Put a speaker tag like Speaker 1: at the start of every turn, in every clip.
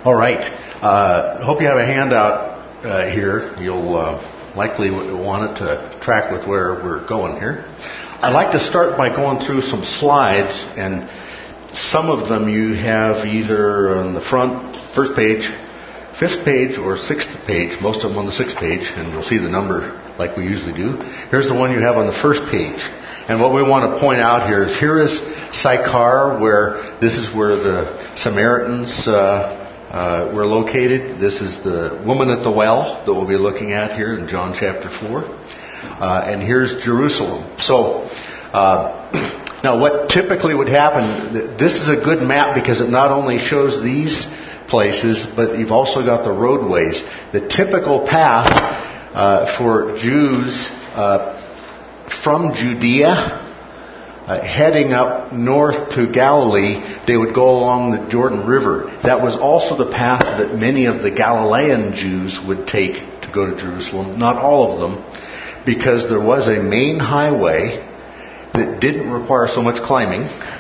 Speaker 1: All right. Hope you have a handout here. You'll likely want it to track with where we're going here. I'd like to start by going through some slides, and some of them you have either on the front, first page, fifth page, or sixth page. Most of them on the sixth page, and you'll see the number like we usually do. Here's the one you have on the first page. And what we want to point out here is Sychar, where this is where the Samaritans were located. This is the woman at the well that we'll be looking at here in John chapter 4. And here's Jerusalem. So, now what typically would happen, this is a good map because it not only shows these places, but you've also got the roadways. The typical path for Jews from Judea heading up north to Galilee, they would go along the Jordan River. That was also the path that many of the Galilean Jews would take to go to Jerusalem. Not all of them, because there was a main highway that didn't require so much climbing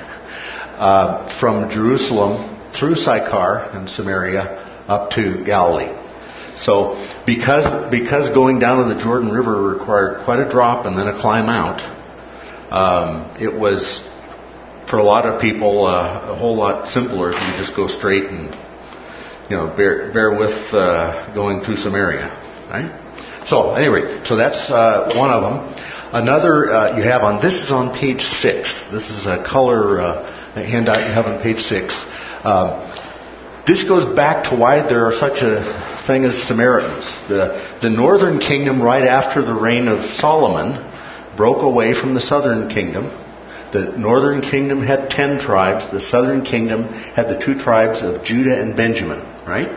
Speaker 1: from Jerusalem through Sychar and Samaria up to Galilee. So because going down to the Jordan River required quite a drop and then a climb out, it was, for a lot of people, a whole lot simpler if you just go straight and, bear with going through Samaria, right? So anyway, so that's one of them. Another you have on, this is on page 6. This is a color handout you have on page 6. This goes back to why there are such a thing as Samaritans. The northern kingdom, right after the reign of Solomon, broke away from the southern kingdom. The northern kingdom had 10 tribes. The southern kingdom had the 2 tribes of Judah and Benjamin, right?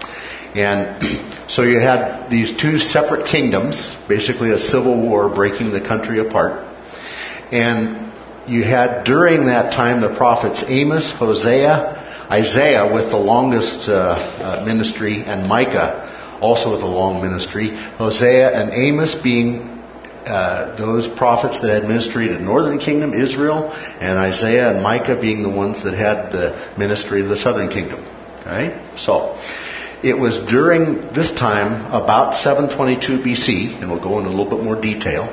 Speaker 1: And so you had these 2 separate kingdoms, basically a civil war breaking the country apart. And you had during that time the prophets Amos, Hosea, Isaiah with the longest ministry, and Micah also with a long ministry. Hosea and Amos being those prophets that had ministry to the northern kingdom, Israel, and Isaiah and Micah being the ones that had the ministry of the southern kingdom. Okay? So, it was during this time, about 722 BC, and we'll go into a little bit more detail,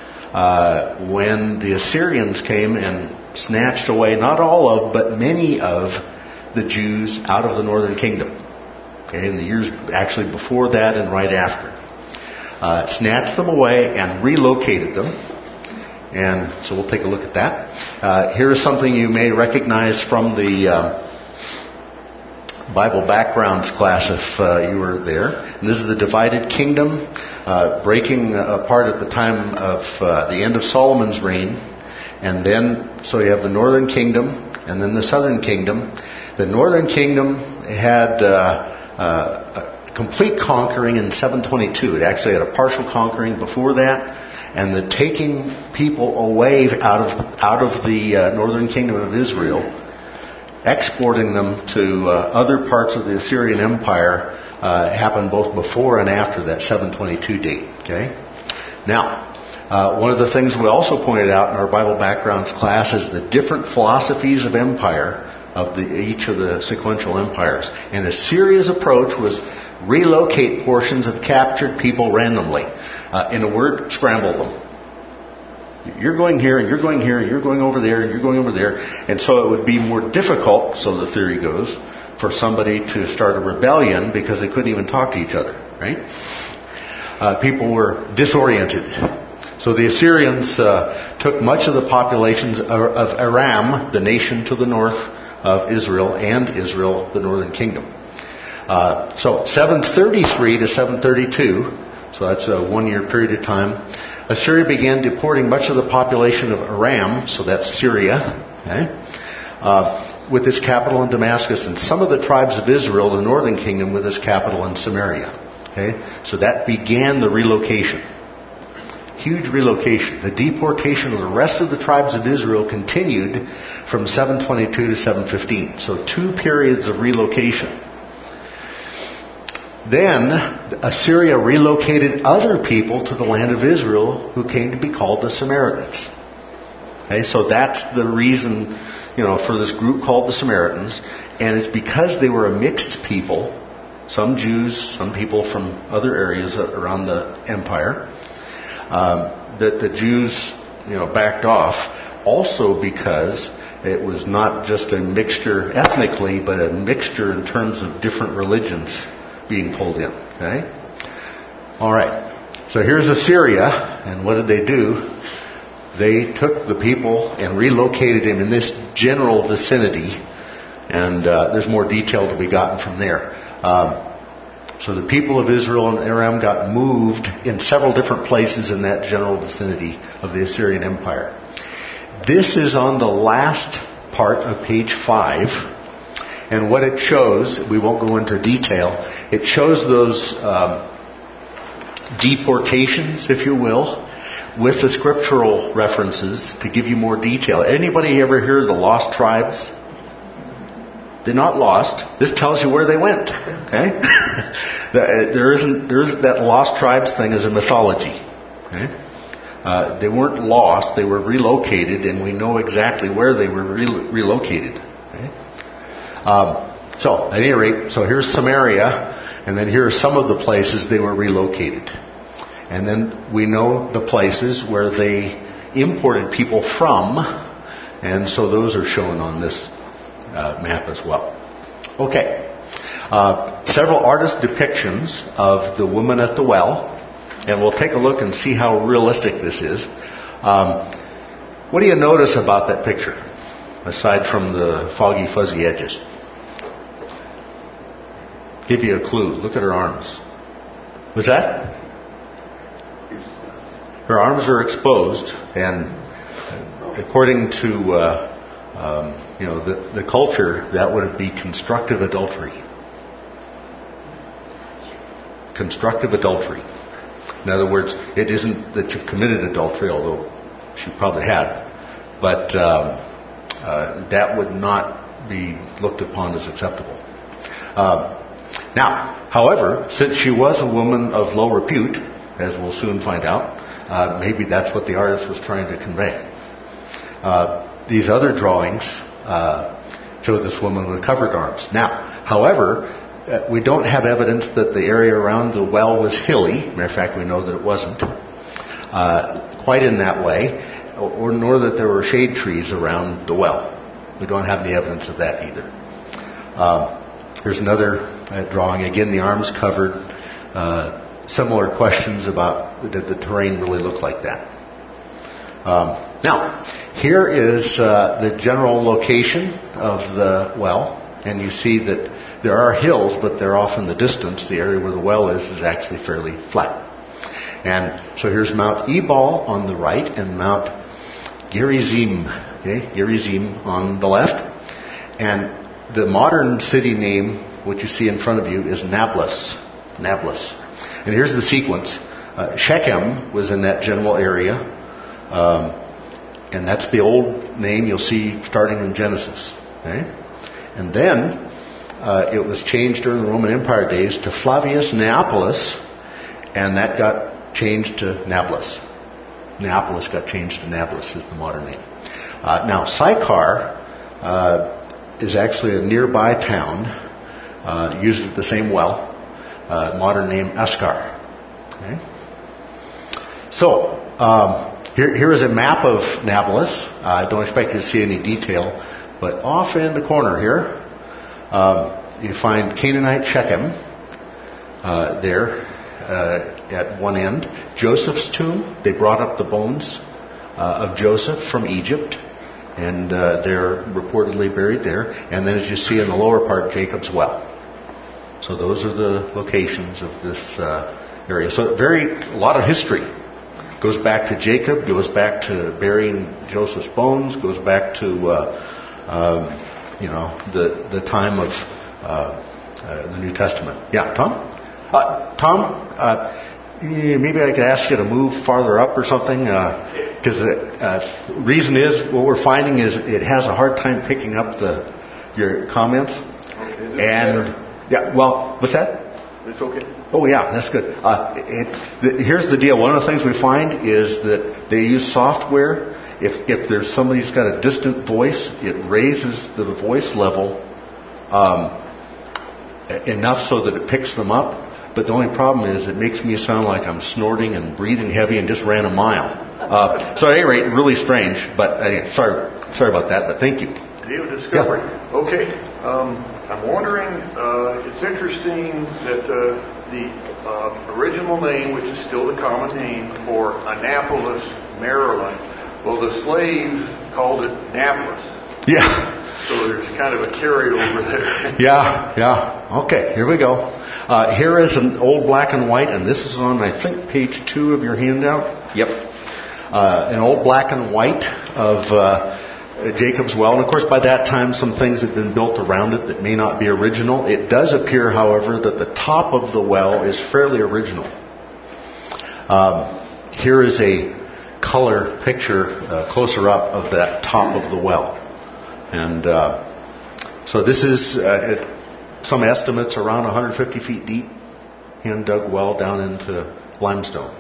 Speaker 1: when the Assyrians came and snatched away not all of, but many of the Jews out of the northern kingdom. Okay, in the years actually before that and right after. Snatched them away and relocated them. And so we'll take a look at that. Here is something you may recognize from the Bible backgrounds class if you were there. And this is the divided kingdom breaking apart at the time of the end of Solomon's reign. And then, so you have the northern kingdom and then the southern kingdom. The northern kingdom had a complete conquering in 722. It actually had a partial conquering before that, and the taking people away out of the northern kingdom of Israel, exporting them to other parts of the Assyrian Empire, happened both before and after that 722 date. Okay. Now, one of the things we also pointed out in our Bible backgrounds class is the different philosophies of empire of each of the sequential empires. And Assyria's approach was relocate portions of captured people randomly. In a word, scramble them. You're going here, and you're going here, and you're going over there, and you're going over there. And so it would be more difficult, so the theory goes, for somebody to start a rebellion because they couldn't even talk to each other, right? People were disoriented. So the Assyrians took much of the populations of Aram, the nation to the north of Israel, and Israel, the northern kingdom. So 733 to 732, so that's a 1-year period of time, Assyria began deporting much of the population of Aram, so that's Syria, okay, with its capital in Damascus, and some of the tribes of Israel, the northern kingdom, with its capital in Samaria. Okay, so that began the relocation. Huge relocation. The deportation of the rest of the tribes of Israel continued from 722 to 715. So 2 periods of relocation. Then Assyria relocated other people to the land of Israel who came to be called the Samaritans. Okay, so that's the reason, for this group called the Samaritans. And it's because they were a mixed people, some Jews, some people from other areas around the empire, that the Jews, backed off. Also because it was not just a mixture ethnically, but a mixture in terms of different religions being pulled in. Okay? All right. So here's Assyria, and what did they do? They took the people and relocated them in this general vicinity, and there's more detail to be gotten from there. So the people of Israel and Aram got moved in several different places in that general vicinity of the Assyrian Empire. This is on the last part of page 5, and what it shows, we won't go into detail, it shows those deportations, if you will, with the scriptural references to give you more detail. Anybody ever hear of the lost tribes? They're not lost. This tells you where they went. Okay? That lost tribes thing is a mythology. Okay? They weren't lost. They were relocated, and we know exactly where they were relocated. Okay? So, at any rate, so here's Samaria, and then here are some of the places they were relocated. And then we know the places where they imported people from, and so those are shown on this map as well. Okay. Several artist depictions of the woman at the well, and we'll take a look and see how realistic this is. What do you notice about that picture, aside from the foggy, fuzzy edges? Give you a clue. Look at her arms. What's that? Her arms are exposed, and according to the culture, that would be constructive adultery. Constructive adultery. In other words, it isn't that you've committed adultery, although she probably had, but that would not be looked upon as acceptable. Now, however, since she was a woman of low repute, as we'll soon find out, maybe that's what the artist was trying to convey. These other drawings show this woman with covered arms. Now, however, we don't have evidence that the area around the well was hilly. Matter of fact, we know that it wasn't quite in that way, nor that there were shade trees around the well. We don't have any evidence of that either. Here's another drawing. Again, the arms covered. Similar questions about, did the terrain really look like that? Now, here is the general location of the well, and you see that there are hills, but they're off in the distance. The area where the well is actually fairly flat. And so here's Mount Ebal on the right and Mount Gerizim, Gerizim on the left. And the modern city name, what you see in front of you, is Nablus. Nablus. And here's the sequence. Shechem was in that general area. And that's the old name you'll see starting in Genesis. Okay? And then it was changed during the Roman Empire days to Flavius Neapolis, and that got changed to Nablus. Neapolis got changed to Nablus is the modern name. Now, Sychar is actually a nearby town, uses the same well, modern name Ascar. Okay? So, here is a map of Nablus. I don't expect you to see any detail, but off in the corner here, you find Canaanite Shechem there at one end. Joseph's tomb, they brought up the bones of Joseph from Egypt, and they're reportedly buried there. And then as you see in the lower part, Jacob's well. So those are the locations of this area. So a lot of history. Goes back to Jacob, goes back to burying Joseph's bones, goes back to the time of the New Testament. Yeah, Tom? Tom, maybe I could ask you to move farther up or something, because the reason is, what we're finding is it has a hard time picking up your comments. And yeah, well, what's that?
Speaker 2: It's okay.
Speaker 1: Oh yeah, that's good. Here's the deal. One of the things we find is that they use software, if there's somebody who's got a distant voice, it raises the voice level enough so that it picks them up. But the only problem is it makes me sound like I'm snorting and breathing heavy and just ran a mile. So at any rate, really strange. But sorry about that. But thank you.
Speaker 2: Day of Discovery. Yeah. Okay. I'm wondering. It's interesting that the original name, which is still the common name for Annapolis, Maryland, well, the slaves called it Annapolis.
Speaker 1: Yeah.
Speaker 2: So there's kind of a carryover there.
Speaker 1: Yeah. Okay, here we go. Here is an old black and white, and this is on, I think, page 2 of your handout. Yep. An old black and white of Jacob's well. And of course, by that time, some things had been built around it that may not be original. It does appear, however, that the top of the well is fairly original. Here is a color picture closer up of that top of the well. And so this is, some estimates, around 150 feet deep, hand-dug well down into limestone.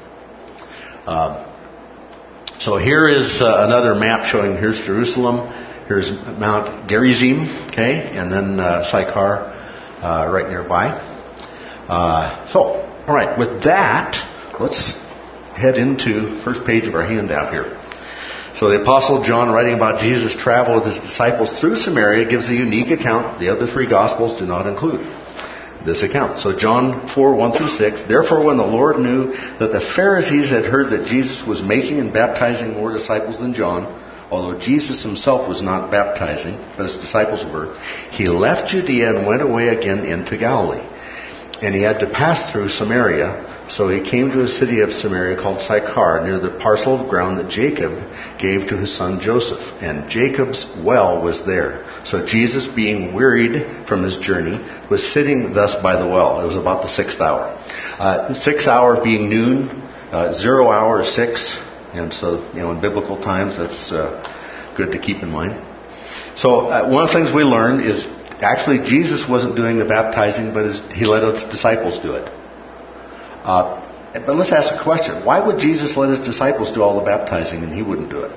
Speaker 1: So here is another map showing, here's Jerusalem, here's Mount Gerizim, okay, and then Sychar right nearby. So, all right, with that, let's head into first page of our handout here. So the Apostle John, writing about Jesus' travel with his disciples through Samaria, gives a unique account the other 3 Gospels do not include this account. So John 4:1-6, therefore when the Lord knew that the Pharisees had heard that Jesus was making and baptizing more disciples than John, although Jesus himself was not baptizing, but his disciples were, he left Judea and went away again into Galilee. And he had to pass through Samaria. So he came to a city of Samaria called Sychar, near the parcel of ground that Jacob gave to his son Joseph. And Jacob's well was there. So Jesus, being wearied from his journey, was sitting thus by the well. It was about the 6th hour. 6th hour being noon, 0 hour is 6. And so, in biblical times, that's good to keep in mind. So one of the things we learned is actually Jesus wasn't doing the baptizing, but he let his disciples do it. But let's ask a question. Why would Jesus let his disciples do all the baptizing and he wouldn't do it?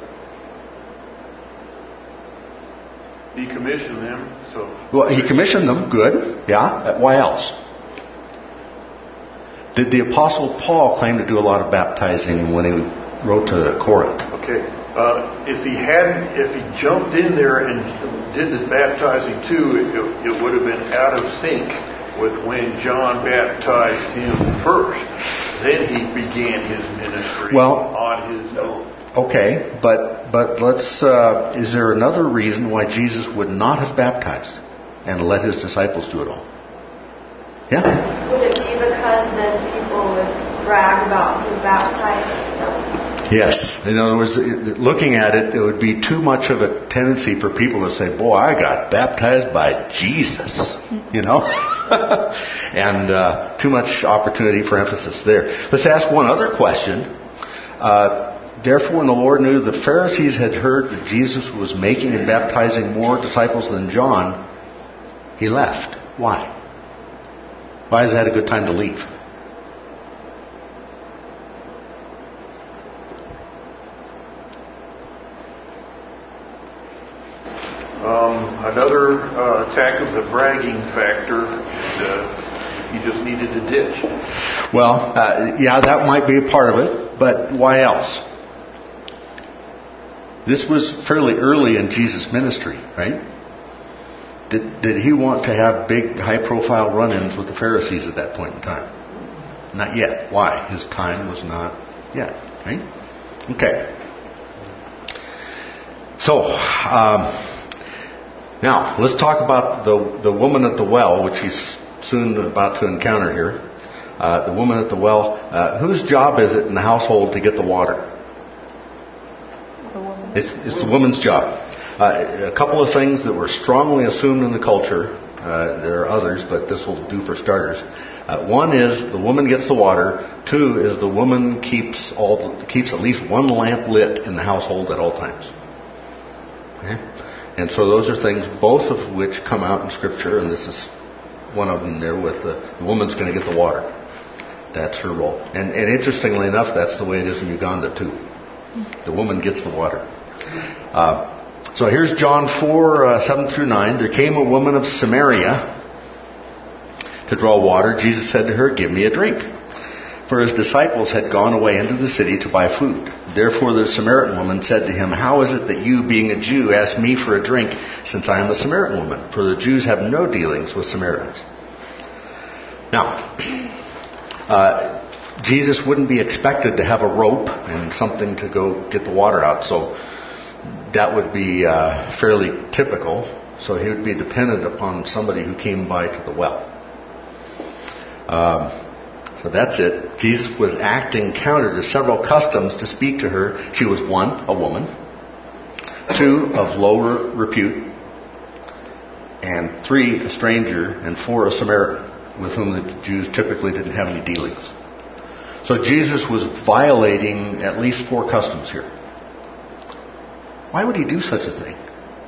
Speaker 2: He commissioned them, so...
Speaker 1: Well, he commissioned them, good, yeah. Why else? Did the Apostle Paul claim to do a lot of baptizing when he wrote to Corinth?
Speaker 2: Okay. If he jumped in there and did the baptizing too, it would have been out of sync with when John baptized him first. Then he began his ministry on his own.
Speaker 1: Okay, but let's. Is there another reason why Jesus would not have baptized and let his disciples do it all? Yeah.
Speaker 3: Would it be because then people would brag about who baptized them?
Speaker 1: Yes. In other words, looking at it, it would be too much of a tendency for people to say, boy, I got baptized by Jesus, and too much opportunity for emphasis there. Let's ask one other question. Therefore, when the Lord knew the Pharisees had heard that Jesus was making and baptizing more disciples than John, he left. Why? Why is that a good time to leave?
Speaker 2: Another attack of the bragging factor, he just needed to ditch.
Speaker 1: Well, yeah, that might be a part of it, but why else? This was fairly early in Jesus' ministry, right? Did he want to have big, high-profile run-ins with the Pharisees at that point in time? Not yet. Why? His time was not yet, right? Okay. So, now, let's talk about the woman at the well, which he's soon about to encounter here. The woman at the well. Whose job is it in the household to get the water? It's the woman's job. A couple of things that were strongly assumed in the culture. There are others, but this will do for starters. One is the woman gets the water. 2 is the woman keeps at least one lamp lit in the household at all times. Okay? And so those are things, both of which come out in Scripture, and this is one of them there with the woman's going to get the water. That's her role. And interestingly enough, that's the way it is in Uganda too. The woman gets the water. So here's John 4, 7 through 9. There came a woman of Samaria to draw water. Jesus said to her, "Give me a drink." For his disciples had gone away into the city to buy food. Therefore the Samaritan woman said to him, "How is it that you, being a Jew, ask me for a drink, since I am a Samaritan woman? For the Jews have no dealings with Samaritans." Now, Jesus wouldn't be expected to have a rope and something to go get the water out, so that would be fairly typical. So he would be dependent upon somebody who came by to the well. So that's it. Jesus was acting counter to several customs to speak to her. She was 1, a woman, 2, of lower repute, and 3, a stranger, and 4, a Samaritan, with whom the Jews typically didn't have any dealings. So Jesus was violating at least 4 customs here. Why would he do such a thing?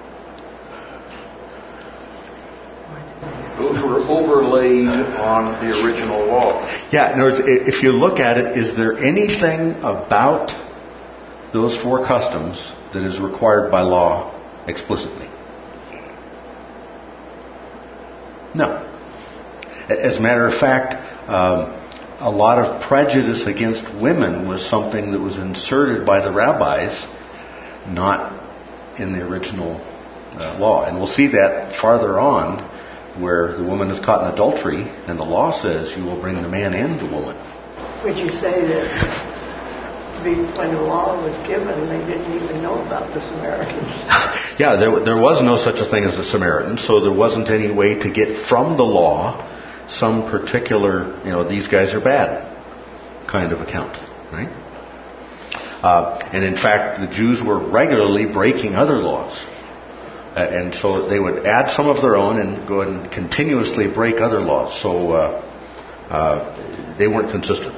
Speaker 2: Those were overlaid on the original law.
Speaker 1: Yeah, in other words, if you look at it, is there anything about those 4 customs that is required by law explicitly? No. As a matter of fact, a lot of prejudice against women was something that was inserted by the rabbis, not in the original law. And we'll see that farther on, where the woman is caught in adultery, and the law says you will bring the man and the woman.
Speaker 4: Would you say that when the law was given, they didn't even know about the Samaritans?
Speaker 1: Yeah, there was no such a thing as a Samaritan, so there wasn't any way to get from the law some particular, these guys are bad kind of account, right? And in fact, the Jews were regularly breaking other laws. And so they would add some of their own and go and continuously break other laws. So they weren't consistent.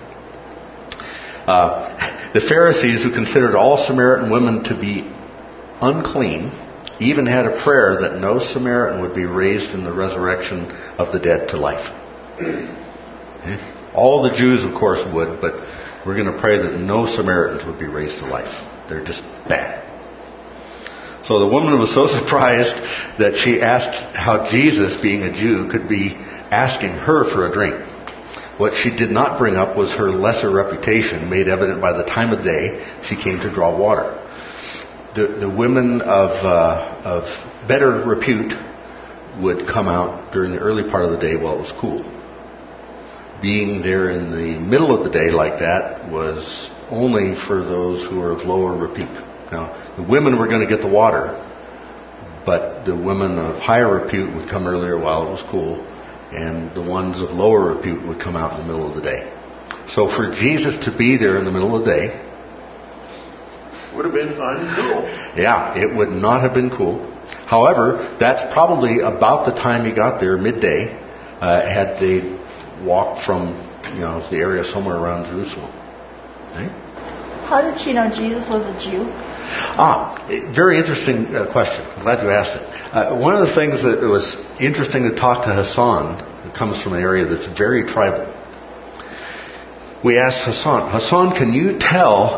Speaker 1: The Pharisees, who considered all Samaritan women to be unclean, even had a prayer that no Samaritan would be raised in the resurrection of the dead to life. Okay? All the Jews, of course, would, but we're going to pray that no Samaritans would be raised to life. They're just bad. So the woman was so surprised that she asked how Jesus, being a Jew, could be asking her for a drink. What she did not bring up was her lesser reputation, made evident by the time of day she came to draw water. The women of better repute would come out during the early part of the day while it was cool. Being there in the middle of the day like that was only for those who were of lower repute. Now, the women were going to get the water, but the women of higher repute would come earlier while it was cool, and the ones of lower repute would come out in the middle of the day. So for Jesus to be there in the middle of the day
Speaker 2: would have been uncool.
Speaker 1: Yeah, it would not have been cool. However, that's probably about the time he got there, midday, had they walked from the area somewhere around Jerusalem. Right?
Speaker 5: How did she know Jesus was a Jew?
Speaker 1: Very interesting question. I'm glad you asked it. One of the things that was interesting to talk to Hassan, who comes from an area that's very tribal. We asked Hassan, can you tell,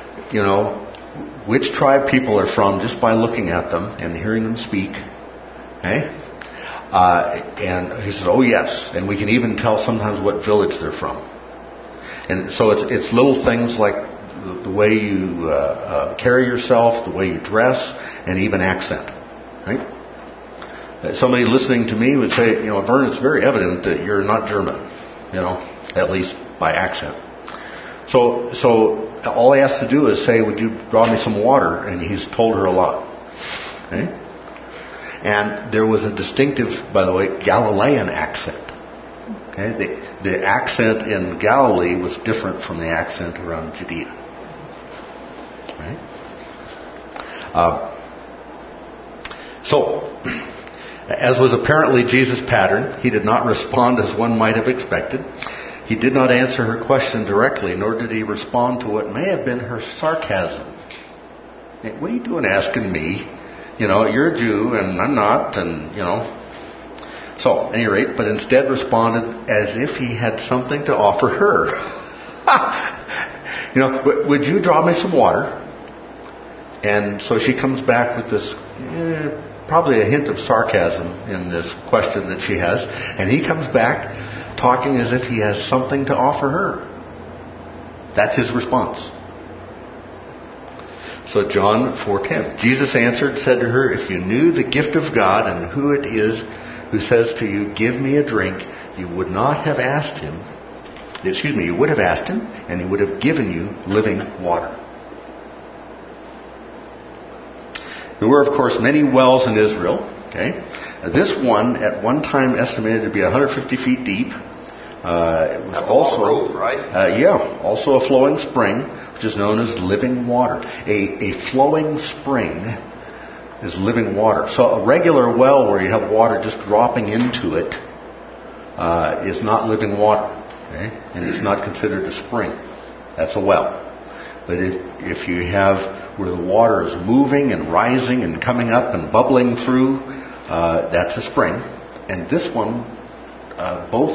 Speaker 1: which tribe people are from just by looking at them and hearing them speak? Okay? And he says, oh yes. And we can even tell sometimes what village they're from. And so it's little things like the way you carry yourself, the way you dress, and even accent. Right? Somebody listening to me would say, Vern, it's very evident that you're not German, at least by accent. So all he has to do is say, would you draw me some water? And he's told her a lot. Okay? And there was a distinctive, by the way, Galilean accent. Okay? The accent in Galilee was different from the accent around Judea. Right? So, as was apparently Jesus' pattern, he did not respond as one might have expected. He did not answer her question directly, nor did he respond to what may have been her sarcasm. Hey, what are you doing asking me? You're a Jew and I'm not, and So, at any rate, but instead responded as if he had something to offer her. Would you draw me some water? And so she comes back with this, probably a hint of sarcasm in this question that she has. And he comes back talking as if he has something to offer her. That's his response. So John 4:10. Jesus answered, said to her, if you knew the gift of God and who it is who says to you, give me a drink, you would not have asked him. You would have asked him, and he would have given you living water. There were, of course, many wells in Israel. Okay, this one at one time estimated to be 150 feet deep. It was also
Speaker 2: road, right?
Speaker 1: Also a flowing spring, which is known as living water. A flowing spring is living water. So a regular well where you have water just dropping into it is not living water, okay? And it's not considered a spring. That's a well. But if you have where the water is moving and rising and coming up and bubbling through, that's a spring. And this one, both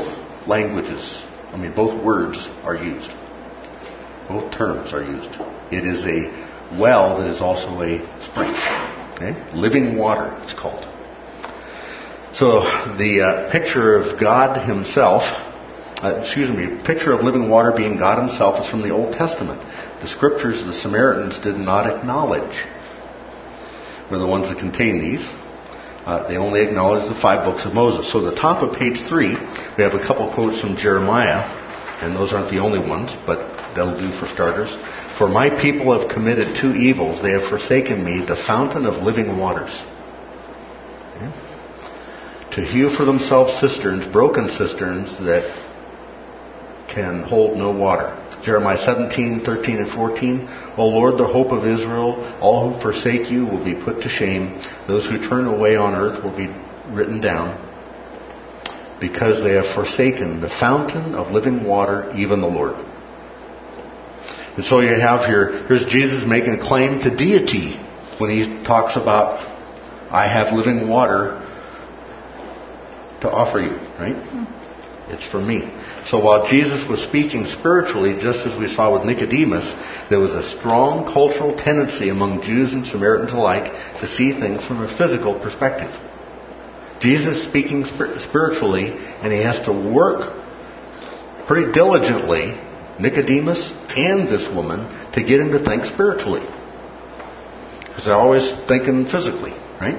Speaker 1: words are used. Both terms are used. It is a well that is also a spring. Okay? Living water, it's called. So the picture of God himself, picture of living water being God himself is from the Old Testament. The scriptures the Samaritans did not acknowledge were the ones that contain these. They only acknowledge the 5 books of Moses. So the top of page 3, we have a couple quotes from Jeremiah, and those aren't the only ones, but that'll do for starters. For my people have committed 2 evils. They have forsaken me, the fountain of living waters. Okay. To hew for themselves cisterns, broken cisterns that can hold no water. Jeremiah 17:13 and 14. O Lord, the hope of Israel, all who forsake you will be put to shame. Those who turn away on earth will be written down, because they have forsaken the fountain of living water, even the Lord. And so you have here's Jesus making a claim to deity when he talks about, I have living water to offer you, right? It's for me. So while Jesus was speaking spiritually, just as we saw with Nicodemus, there was a strong cultural tendency among Jews and Samaritans alike to see things from a physical perspective. Jesus speaking spiritually, and he has to work pretty diligently, Nicodemus and this woman, to get him to think spiritually. Because they're always thinking physically, right?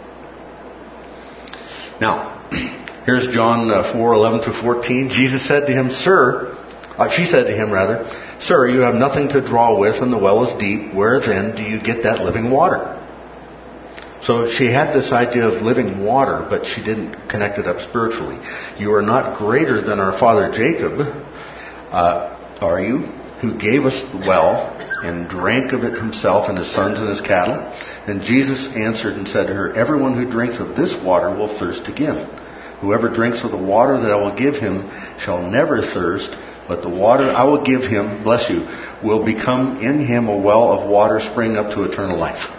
Speaker 1: Now, here's John 4:11 through 14. Jesus said to him, she said to him, Sir, you have nothing to draw with, and the well is deep. Where then do you get that living water? So she had this idea of living water, but she didn't connect it up spiritually. You are not greater than our father Jacob, are you, who gave us the well and drank of it himself and his sons and his cattle? And Jesus answered and said to her, everyone who drinks of this water will thirst again. Whoever drinks of the water that I will give him shall never thirst, but the water I will give him, will become in him a well of water springing up to eternal life.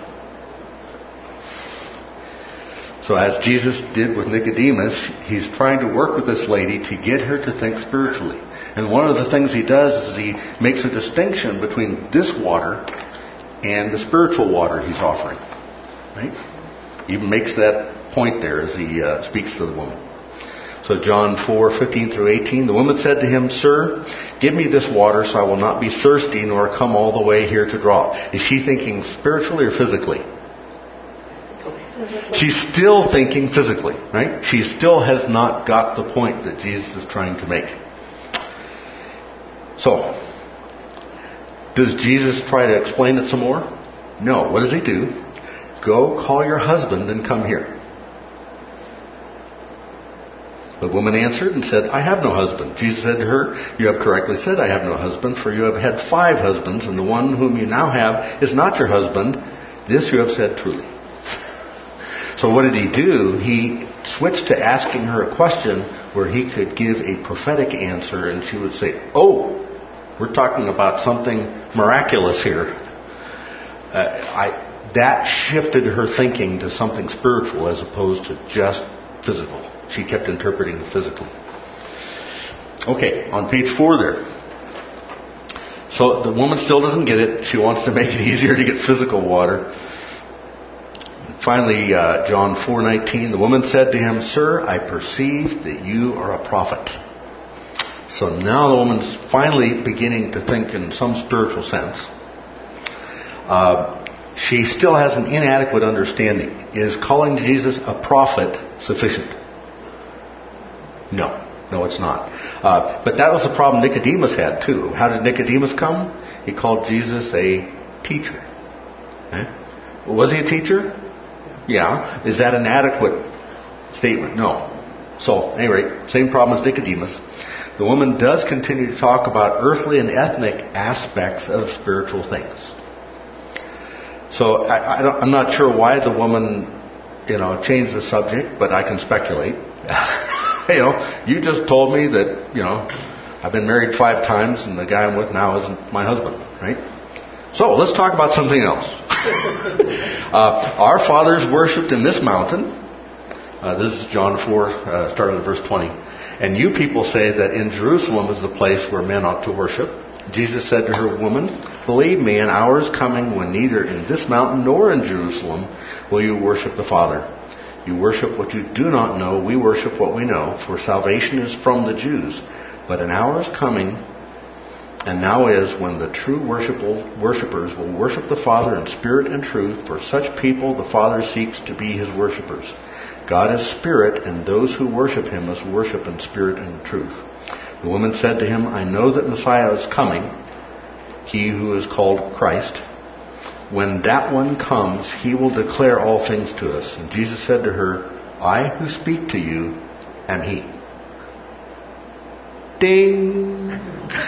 Speaker 1: So as Jesus did with Nicodemus, he's trying to work with this lady to get her to think spiritually. And one of the things he does is he makes a distinction between this water and the spiritual water he's offering. Right? He makes that point there as he speaks to the woman. So John 4:15 through 18, the woman said to him, Sir, give me this water so I will not be thirsty nor come all the way here to draw. Is she thinking spiritually or physically? She's still thinking physically, right? She still has not got the point that Jesus is trying to make. So, does Jesus try to explain it some more? No. What does he do? Go call your husband and come here. The woman answered and said, I have no husband. Jesus said to her, You have correctly said, I have no husband, for you have had 5 husbands, and the one whom you now have is not your husband. This you have said truly. So what did he do? He switched to asking her a question where he could give a prophetic answer, and she would say, oh, we're talking about something miraculous here. That shifted her thinking to something spiritual as opposed to just physical. She kept interpreting the physical. Okay, on page 4 there. So the woman still doesn't get it. She wants to make it easier to get physical water. Finally, John 4:19, the woman said to him, "Sir, I perceive that you are a prophet." So now the woman's finally beginning to think in some spiritual sense. She still has an inadequate understanding. Is calling Jesus a prophet sufficient? No, it's not. But that was the problem Nicodemus had too. How did Nicodemus come? He called Jesus a teacher. Was he a teacher? Yeah. Is that an adequate statement? No. So, anyway, same problem as Nicodemus. The woman does continue to talk about earthly and ethnic aspects of spiritual things. So, I'm not sure why the woman, changed the subject, but I can speculate. You just told me that, I've been married 5 times and the guy I'm with now isn't my husband, right? So, let's talk about something else. Our fathers worshipped in this mountain. This is John 4, starting at verse 20. And you people say that in Jerusalem is the place where men ought to worship. Jesus said to her, "Woman, believe me, an hour is coming when neither in this mountain nor in Jerusalem will you worship the Father. You worship what you do not know. We worship what we know, for salvation is from the Jews. But an hour is coming, and now is, when the true worshippers will worship the Father in spirit and truth. For such people the Father seeks to be His worshippers. God is spirit, and those who worship Him must worship in spirit and truth." The woman said to him, "I know that Messiah is coming, He who is called Christ. When that one comes, He will declare all things to us." And Jesus said to her, "I who speak to you am He." Ding!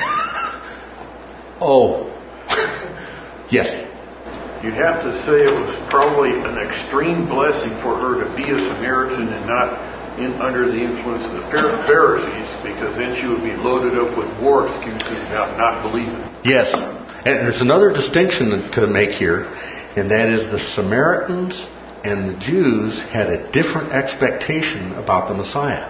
Speaker 1: Oh. Yes.
Speaker 2: You'd have to say it was probably an extreme blessing for her to be a Samaritan and not under the influence of the Pharisees, because then she would be loaded up with war excuses about not believing.
Speaker 1: Yes. And there's another distinction to make here, and that is the Samaritans and the Jews had a different expectation about the Messiah.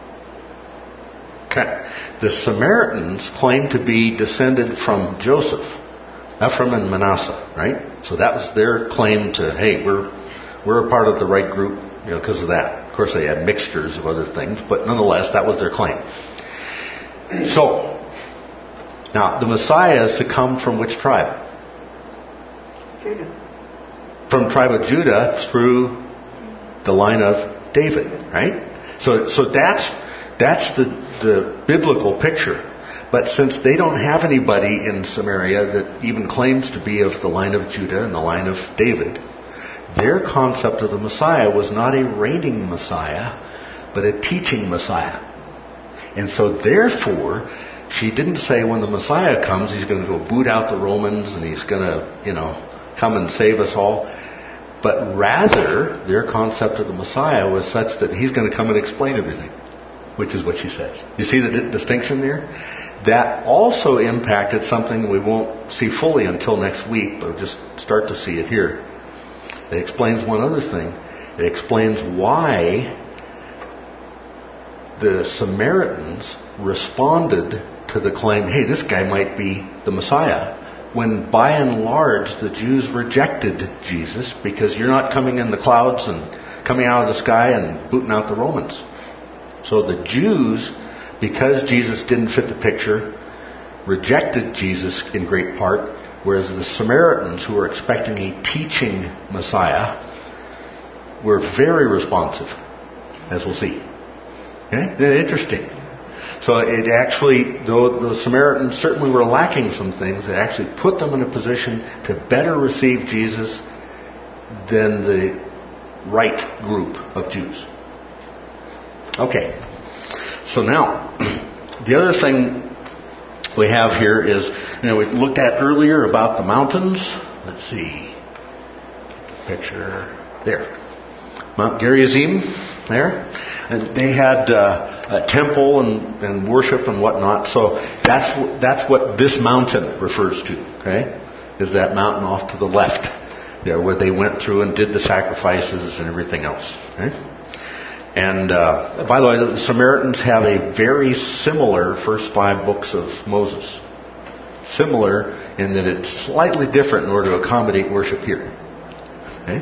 Speaker 1: Okay. The Samaritans claimed to be descended from Joseph, Ephraim and Manasseh, right? So that was their claim to, hey, we're a part of the right group, because of that. Of course, they had mixtures of other things, but nonetheless, that was their claim. So, now, the Messiah is to come from which tribe?
Speaker 4: Judah.
Speaker 1: From the tribe of Judah through the line of David, right? So that's the biblical picture. But since they don't have anybody in Samaria that even claims to be of the line of Judah and the line of David, their concept of the Messiah was not a reigning Messiah, but a teaching Messiah. And so therefore, she didn't say when the Messiah comes, He's going to go boot out the Romans and He's going to, come and save us all. But rather, their concept of the Messiah was such that He's going to come and explain everything, which is what she says. You see the distinction there? That also impacted something we won't see fully until next week, but we'll just start to see it here. It explains one other thing. It explains why the Samaritans responded to the claim, hey, this guy might be the Messiah, when by and large the Jews rejected Jesus because you're not coming in the clouds and coming out of the sky and booting out the Romans. So the Jews, because Jesus didn't fit the picture, rejected Jesus in great part, whereas the Samaritans, who were expecting a teaching Messiah, were very responsive, as we'll see. Okay? Isn't it interesting? So it actually, though the Samaritans certainly were lacking some things, it actually put them in a position to better receive Jesus than the right group of Jews. Okay. So now, the other thing we have here is, we looked at earlier about the mountains. Let's see. Picture there. Mount Gerizim there. And they had a temple and worship and whatnot. So that's what this mountain refers to. Okay? Is that mountain off to the left there where they went through and did the sacrifices and everything else. Okay? And by the way, the Samaritans have a very similar first 5 books of Moses. similar in that it's slightly different in order to accommodate worship here. Okay?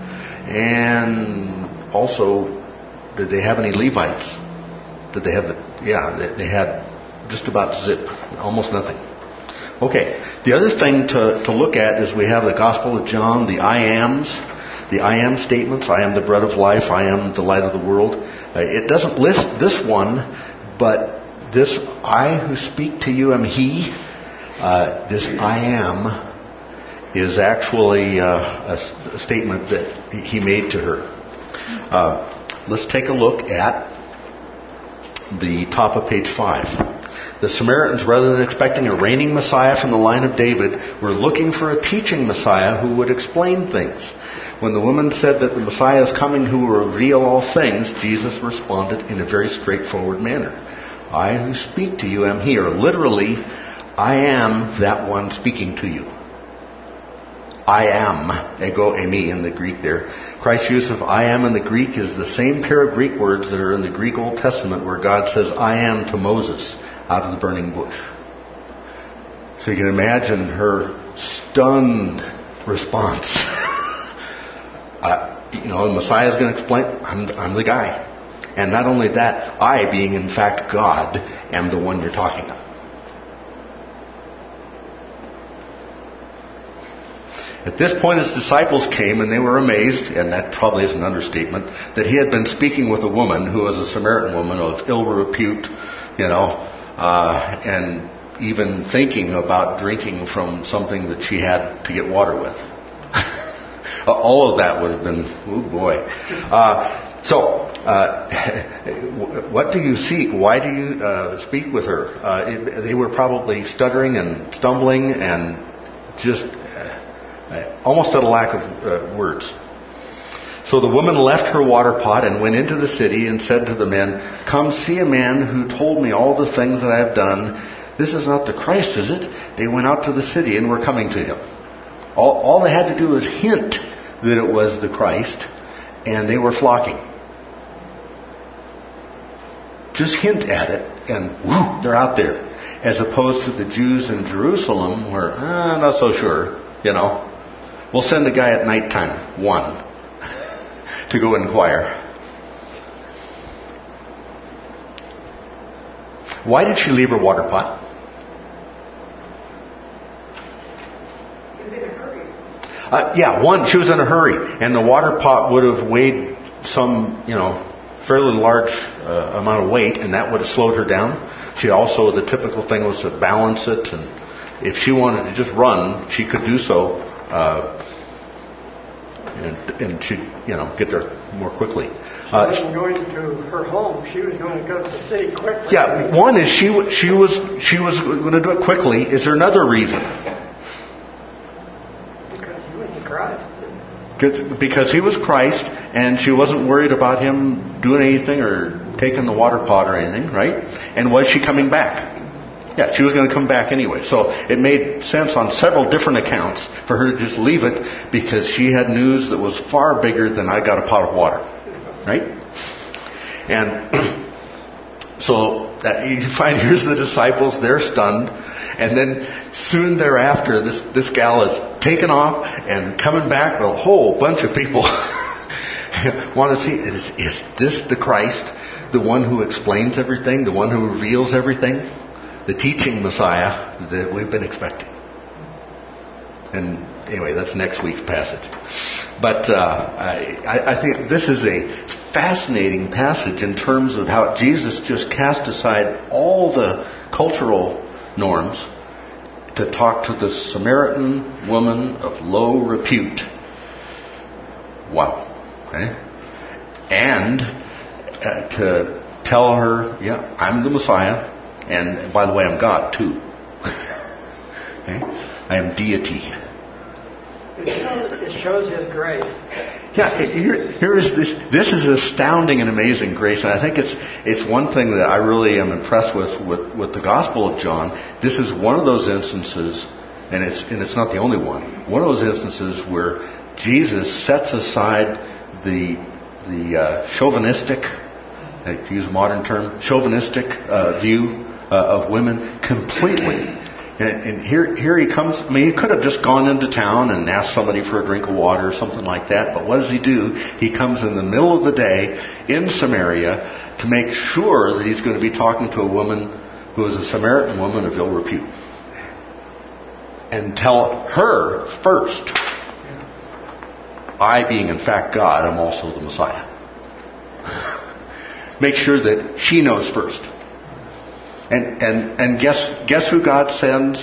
Speaker 1: And also, did they have any Levites? Did they have they had just about zip, almost nothing. Okay, the other thing to look at is we have the Gospel of John, the I am statements. I am the bread of life. I am the light of the world. It doesn't list this one, but this I who speak to you am He. This I am is actually a statement that He made to her. Let's take a look at the top of page 5. The Samaritans, rather than expecting a reigning Messiah from the line of David, were looking for a teaching Messiah who would explain things. When the woman said that the Messiah is coming who will reveal all things, Jesus responded in a very straightforward manner. I who speak to you am He. Or literally, I am that one speaking to you. I am, ego eimi in the Greek there. Christ's use of I am in the Greek is the same pair of Greek words that are in the Greek Old Testament where God says I am to Moses out of the burning bush. So you can imagine her stunned response. The Messiah is going to explain, I'm the guy. And not only that, I, being in fact God, am the one you're talking about. At this point, his disciples came and they were amazed, and that probably is an understatement, that he had been speaking with a woman who was a Samaritan woman of ill repute, and even thinking about drinking from something that she had to get water with. All of that would have been, oh boy. What do you seek? Why do you speak with her? They were probably stuttering and stumbling and just almost at a lack of words. So the woman left her water pot and went into the city and said to the men, "Come see a man who told me all the things that I have done. This is not the Christ, is it?" They went out to the city and were coming to him. All they had to do was hint that it was the Christ, and they were flocking. Just hint at it, and whoo, they're out there. As opposed to the Jews in Jerusalem, where, not so sure, We'll send a guy at nighttime, one, to go inquire. Why did she leave her water pot?
Speaker 4: She was in a hurry.
Speaker 1: She was in a hurry, and the water pot would have weighed some, fairly large amount of weight, and that would have slowed her down. She also, the typical thing was to balance it, and if she wanted to just run, she could do so, and she'd, get there more quickly.
Speaker 4: She wasn't going to her home. She was going to go to the city quickly.
Speaker 1: Yeah, one is she was going to do it quickly. Is there another reason?
Speaker 4: Because he was the Christ.
Speaker 1: Because he was Christ, and she wasn't worried about him doing anything or taking the water pot or anything, right? And was she coming back? Yeah, she was going to come back anyway. So it made sense on several different accounts for her to just leave it because she had news that was far bigger than I got a pot of water, right? And so you find here's the disciples, they're stunned. And then soon thereafter, this gal is taken off and coming back with a whole bunch of people want to see, is this the Christ? The one who explains everything? The one who reveals everything? The teaching Messiah that we've been expecting. And anyway, that's next week's passage. But I think this is a fascinating passage in terms of how Jesus just cast aside all the cultural norms to talk to the Samaritan woman of low repute. Wow. Okay? And to tell her, yeah, I'm the Messiah. And by the way, I'm God too. Okay? I am deity.
Speaker 4: It shows His grace.
Speaker 1: Yeah, here is this. This is astounding and amazing grace, and I think it's one thing that I really am impressed with the Gospel of John. This is one of those instances, and it's not the only one. One of those instances where Jesus sets aside the chauvinistic, to use a modern term, chauvinistic view of women completely. And here he comes. I mean, he could have just gone into town and asked somebody for a drink of water or something like that. But what does he do? He comes in the middle of the day in Samaria to make sure that he's going to be talking to a woman who is a Samaritan woman of ill repute. And tell her first, I being in fact God, I'm also the Messiah. Make sure that she knows first. And guess who God sends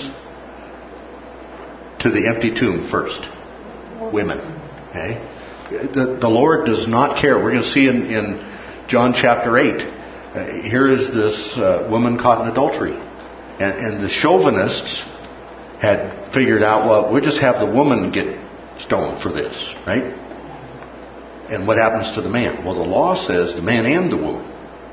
Speaker 1: to the empty tomb first? Women. Okay? The Lord does not care. We're going to see in John chapter 8, here is this woman caught in adultery. And the chauvinists had figured out, well, we'll just have the woman get stoned for this, right? And what happens to the man? Well, the law says the man and the woman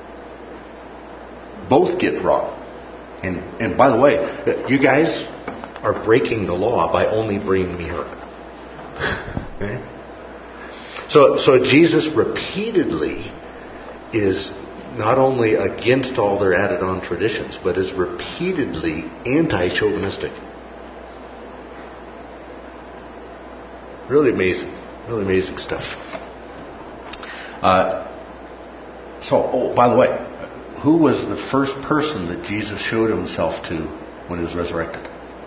Speaker 1: both get wrong. And by the way, you guys are breaking the law by only bringing me her. Okay? So Jesus repeatedly is not only against all their added on traditions, but is repeatedly anti-chauvinistic. Really amazing stuff. By the way, who was the first person that Jesus showed himself to when he was resurrected?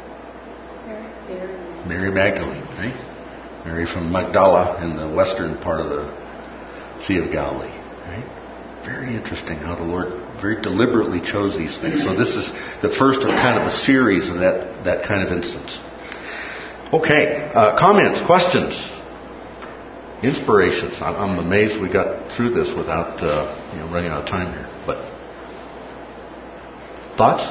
Speaker 1: Mary Magdalene, right? Mary from Magdala in the western part of the Sea of Galilee, right? Very interesting how the Lord very deliberately chose these things. So this is the first of kind of a series of that kind of instance. Okay, comments, questions, inspirations. I'm amazed we got through this without running out of time here. But thoughts?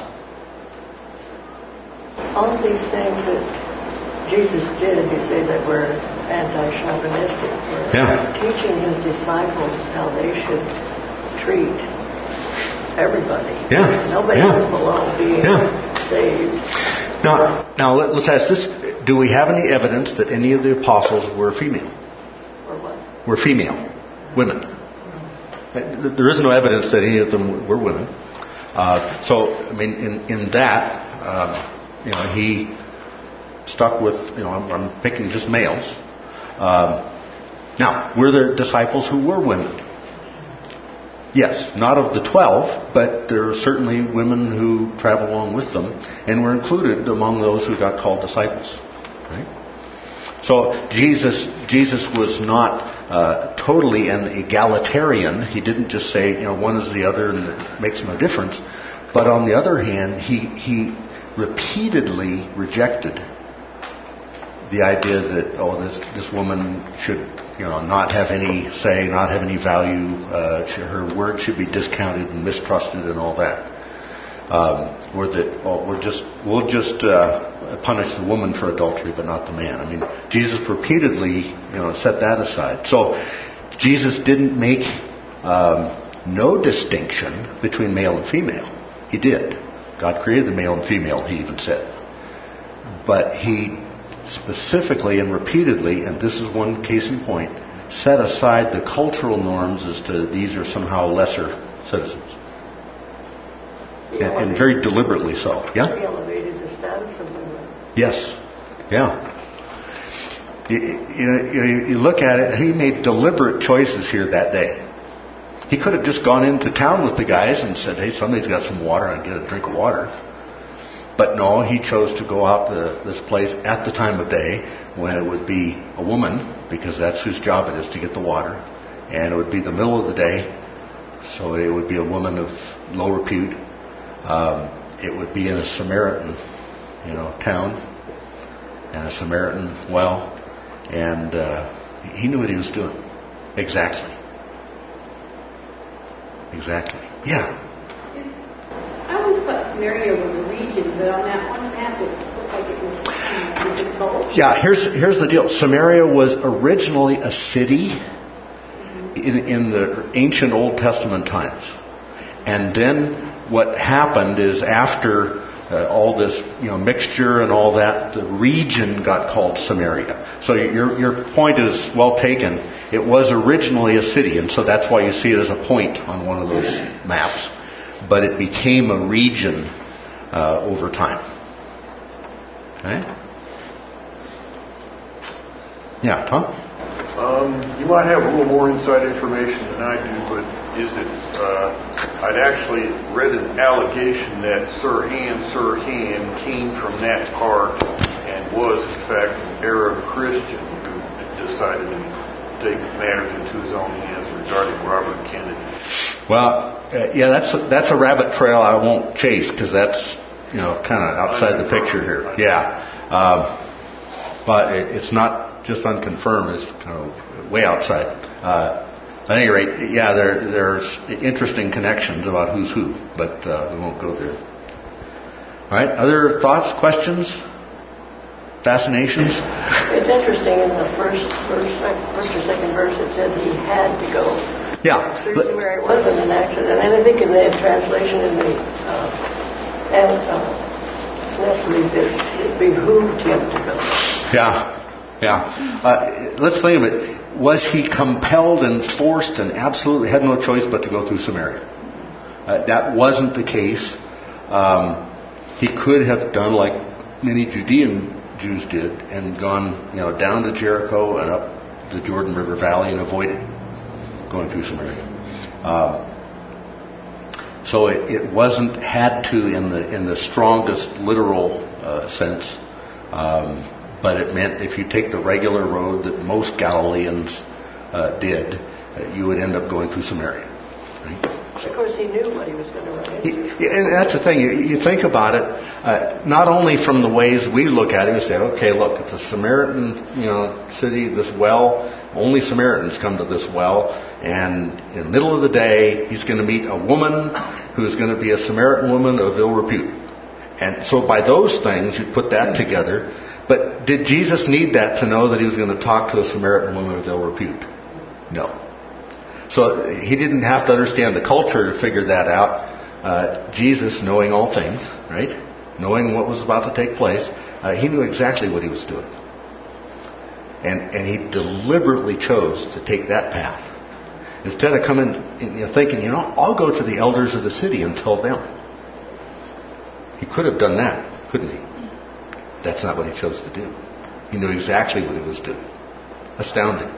Speaker 4: All these things that Jesus did, you say that were anti-chauvinistic, were teaching his disciples how they should treat everybody. Nobody was below being saved.
Speaker 1: Now let's ask this. Do we have any evidence that any of the apostles were female?
Speaker 4: Or what?
Speaker 1: Were female. Women. There is no evidence that any of them were women. So, I mean, in that, he stuck with, I'm picking just males. Now, were there disciples who were women? Yes, not of the 12, but there are certainly women who traveled along with them and were included among those who got called disciples. Right? So Jesus was not totally an egalitarian. He didn't just say, one is the other and it makes no difference. But on the other hand, he repeatedly rejected the idea that this woman should not have any say, not have any value. Her word should be discounted and mistrusted and all that. Or that we'll just punish the woman for adultery, but not the man. I mean, Jesus repeatedly set that aside. So Jesus didn't make no distinction between male and female. He did. God created the male and female, he even said. But he specifically and repeatedly, and this is one case in point, set aside the cultural norms as to these are somehow lesser citizens. And very deliberately so. Yeah?
Speaker 4: He elevated the status of women.
Speaker 1: Yes. Yeah. You look at it, he made deliberate choices here that day. He could have just gone into town with the guys and said, hey, somebody's got some water, and get a drink of water. But no, he chose to go out to this place at the time of day when it would be a woman, because that's whose job it is to get the water. And it would be the middle of the day, so it would be a woman of low repute. It would be in a Samaritan, town, and a Samaritan well, and he knew what he was doing. Exactly. Yeah.
Speaker 6: I always thought Samaria was a region, but on that one map it looked like it was a gulch.
Speaker 1: Yeah, here's the deal. Samaria was originally a city in the ancient Old Testament times. And then what happened is after all this mixture and all that, the region got called Samaria. So your point is well taken. It was originally a city, and so that's why you see it as a point on one of those maps. But it became a region over time. Okay? Yeah, Tom?
Speaker 2: You might have a little more inside information than I do, but I'd actually read an allegation that Sirhan came from that part and was, in fact, an Arab Christian who decided to take matters into his own hands regarding Robert Kennedy.
Speaker 1: Well, that's a rabbit trail I won't chase because that's kind of outside the picture here. Yeah, but it's not just unconfirmed; it's kind of way outside. At any rate, yeah, there's interesting connections about who's who, but we won't go there. All right, other thoughts, questions, fascinations?
Speaker 4: It's interesting in the first or second verse it said he had to go.
Speaker 1: Yeah.
Speaker 4: Through Samaria. It wasn't an accident. And I think in the translation in the Nestle, it behooved him to go.
Speaker 1: Yeah. Let's think of it. Was he compelled and forced and absolutely had no choice but to go through Samaria? That wasn't the case. He could have done like many Judean Jews did and gone, down to Jericho and up the Jordan River Valley and avoided going through Samaria. So it wasn't had to in the strongest literal sense. But it meant if you take the regular road that most Galileans did, you would end up going through Samaria. Right?
Speaker 4: Of course, he knew what he was going to run into.
Speaker 1: And that's the thing. You think about it, not only from the ways we look at it and say, okay, look, it's a Samaritan, city, this well. Only Samaritans come to this well. And in the middle of the day, he's going to meet a woman who's going to be a Samaritan woman of ill repute. And so by those things, you put that together. But did Jesus need that to know that he was going to talk to a Samaritan woman of ill repute? No. So he didn't have to understand the culture to figure that out. Jesus, knowing all things, right? Knowing what was about to take place, he knew exactly what he was doing. And he deliberately chose to take that path. Instead of coming and thinking, I'll go to the elders of the city and tell them. He could have done that, couldn't he? That's not what he chose to do. He knew exactly what he was doing. Astounding.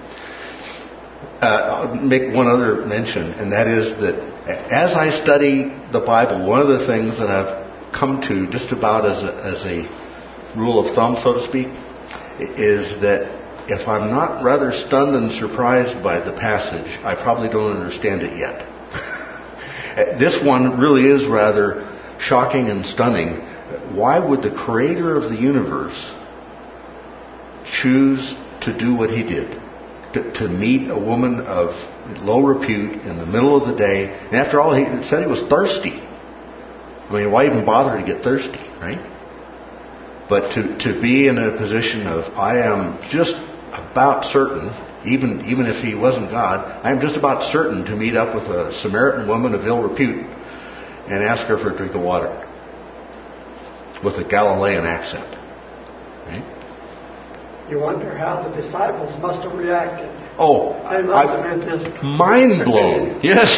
Speaker 1: I'll make one other mention, and that is that as I study the Bible, one of the things that I've come to just about as a rule of thumb, so to speak, is that if I'm not rather stunned and surprised by the passage, I probably don't understand it yet. This one really is rather shocking and stunning. Why would the creator of the universe choose to do what he did? To meet a woman of low repute in the middle of the day. And after all, he said he was thirsty. I mean, why even bother to get thirsty, right? But to be in a position of, I am just about certain, even if he wasn't God, I am just about certain to meet up with a Samaritan woman of ill repute and ask her for a drink of water. With a Galilean accent. Right?
Speaker 7: You wonder how the disciples must have reacted.
Speaker 1: Oh,
Speaker 7: They must have been just
Speaker 1: mind blown. Yes.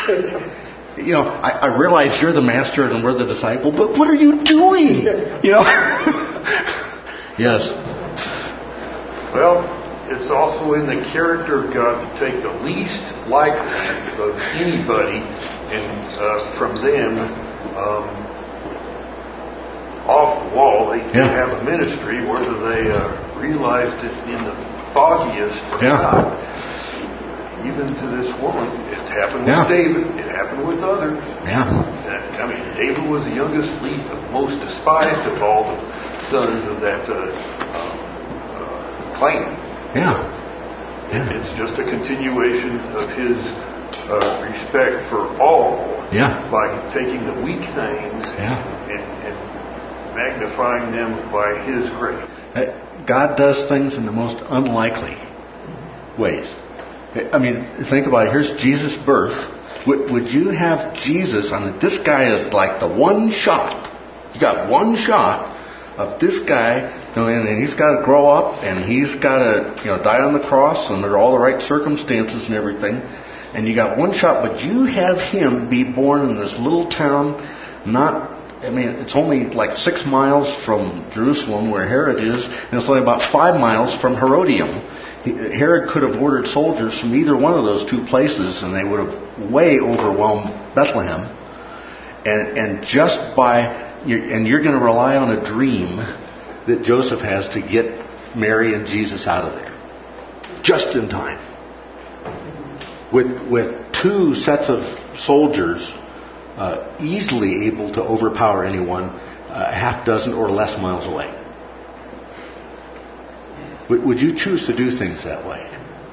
Speaker 1: I realize you're the master and we're the disciple, but what are you doing? Yes.
Speaker 2: Well, it's also in the character of God to take the least likely of anybody and from them off the wall. They have a ministry, whether they realized it in the foggiest or not. Even to this woman, it happened with David. It happened with others. David was the youngest, most despised of all the sons of that clan. It's just a continuation of his respect for all by taking the weak things and magnifying them by his grace.
Speaker 1: God does things in the most unlikely ways. I mean, think about it. Here's Jesus' birth. Would you have Jesus, this guy is like the one shot. You got one shot of this guy, and he's got to grow up, and he's got to, die on the cross under all the right circumstances and everything. And you got one shot, but you have him be born in this little town, not I mean, it's only like 6 miles from Jerusalem where Herod is, and it's only about 5 miles from Herodium. Herod could have ordered soldiers from either one of those two places, and they would have way overwhelmed Bethlehem. And just you're going to rely on a dream that Joseph has to get Mary and Jesus out of there, just in time. With 2 sets of soldiers easily able to overpower anyone a half dozen or less miles away. Would you choose to do things that way?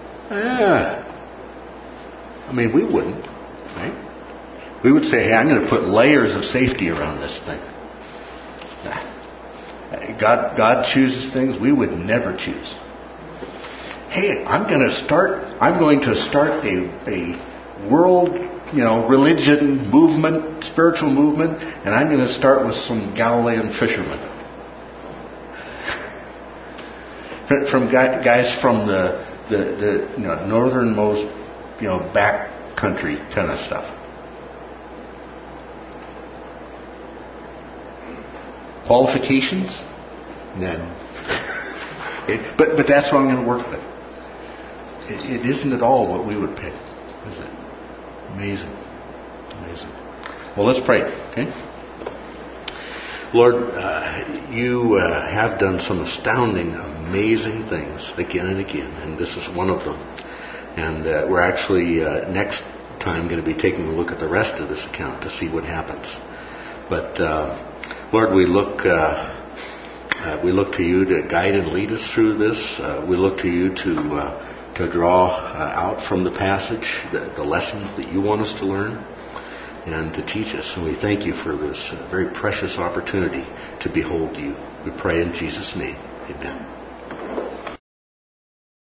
Speaker 1: I mean, we wouldn't, right? We would say, hey, I'm going to put layers of safety around this thing. God chooses things we would never choose. Hey, I'm going to start a world, religion movement, spiritual movement, and I'm going to start with some Galilean fishermen. From guys from the northernmost, back country kind of stuff. Qualifications? None. But that's what I'm going to work with. It isn't at all what we would pick, is it? Amazing. Well, let's pray, okay? Lord, you have done some astounding, amazing things again and again, and this is one of them. And we're actually next time going to be taking a look at the rest of this account to see what happens. But Lord, we look to you to guide and lead us through this. We look to you to draw out from the passage the lessons that you want us to learn and to teach us. And we thank you for this very precious opportunity to behold you. We pray in Jesus' name. Amen.